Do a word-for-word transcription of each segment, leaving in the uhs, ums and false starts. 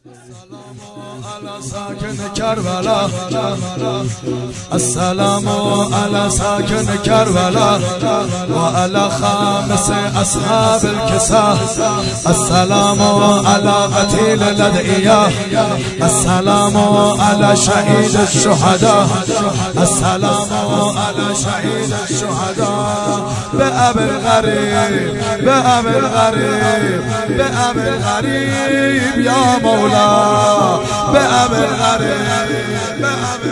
السلام على ساكن كربلاء السلام على ساكن كربلاء وعلى خامس أصحاب الكساء السلام على قتيل الأدعياء السلام على شهيد الشهداء السلام على شهيد الشهداء بأبي الغريب بأبي الغريب بأبي الغريب يا مولاي بأبي الغريب بأبي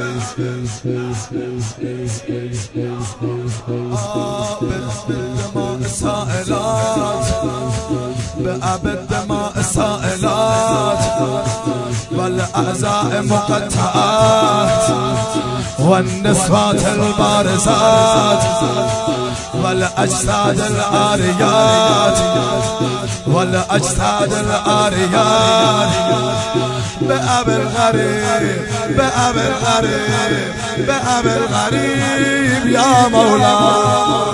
الدماء سائلات بأبي الدماء سائلات والأعزاء مقطعات والنسوات البارزات والأجساد العاريات والأجساد العاريات بأبي الغريب بأبي الغريب بأبي الغريب يا مولاي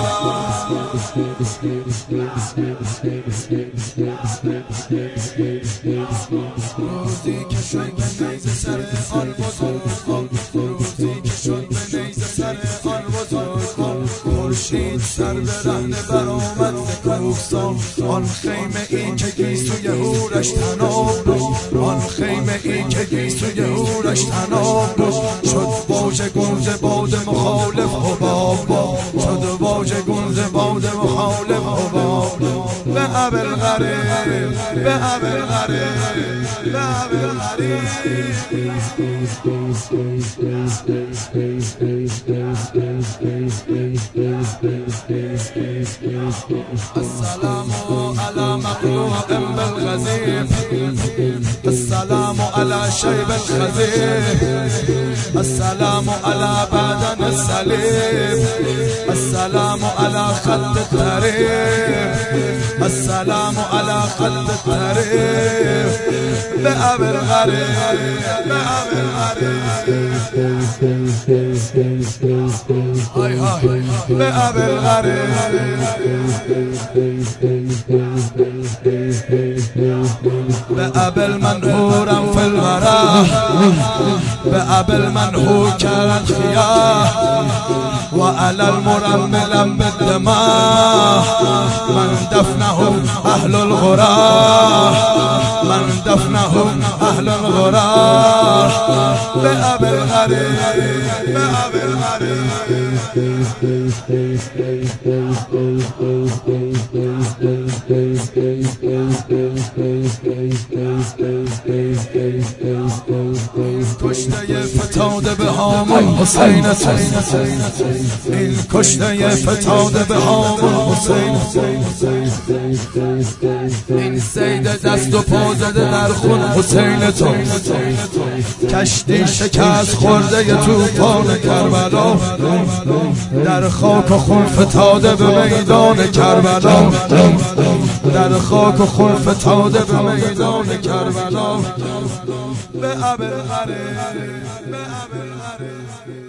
روزی که شد به نیزه سر آن بزرگان روزی که شد به نیزه سر آن بزرگان خورشید سر به رهنه برآمد ز کوهسار آن خیمه ای که گیسوی هورش طناب بود آن خیمه ای که گیسوی هورش طناب بود شد واژه گنز باد مخالف حباب شد واژه گنز باد مخالف حباب بأبي الغريب بأبي الغريب بأبي الغريب السلام على مقلوع بالغزير السلام على شيب الخزير السلام على بدن السليم السلام على خد التاريخ السلام على خد التاريخ بأبي الغريب بأبي الغريب هاي هاي بأبي الغريب بأبي المنهور في الورى بأبي المنهور كالخيار وعلى المرمل بالدماء من دفنهم أهل الغرار من دفنهم أهل الغرار بأبي الغريب بأبي الغريب کشته فتاده به هامون حسین این کشته فتاده به هامون حسین این سید دست و پا زده در خون حسین تو کشتی شکست خورده ی توفان کربلا در خاک و خون فتاده به میدان کربلا در خاک و خون فتاده به میدان کربلا بأبي الغريب بأبي الغريب